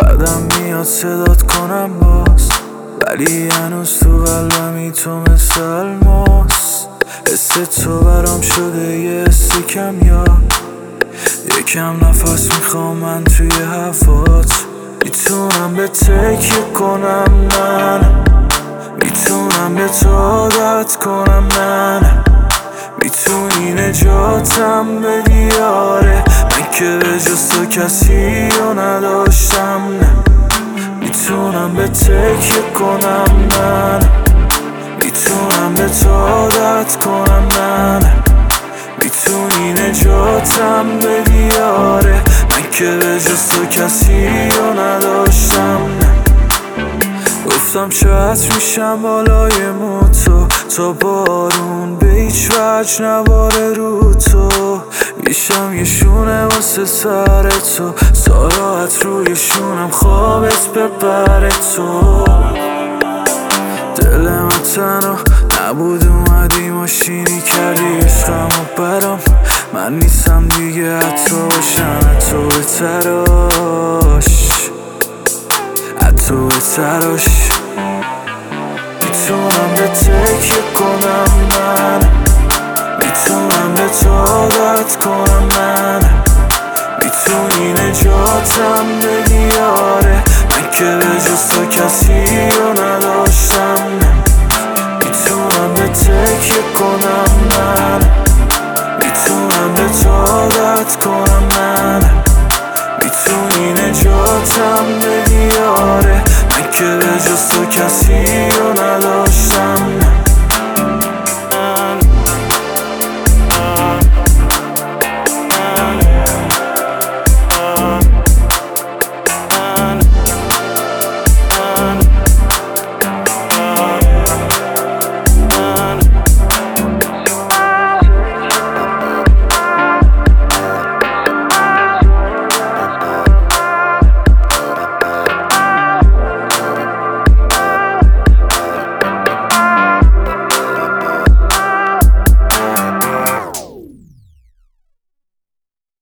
بعدم میاد صدات کنم باز، ولی هنوز تو قلبمی تو مثل الماس. حس تو برام شده یه حسی کم یاد، یکم نفس میخوام من توی هوات. میتونم به تکیه کنم من، میتونم به تو عادت کنم من، میتونی نجاتم بدی آره. من که به جز تو کسی رو نداشتم نه، میتونم به تکیه کنم من، میتونم به تو عادت کنم من، میتونی نجاتم بدی آره. من که به جز تو کسی رو نداشتم نه. گفتم شاید میشم بالای موتو، تا بارون به هیچ وجه نباره رو تو. میشم یه شونه واسه سر تو، ساراحت روی شونم خوابت ببره تو. دل من تنها نبود اومدی ماشینی کردی عشقمو برام. من نیستم دیگه حتی باشم حتی به تراش، حتی به تراش. میتونم به تکیه کنم من، میتونم به تو عادت کنم من، میتونی نجاتم بدی آره. من که به جز تو کسی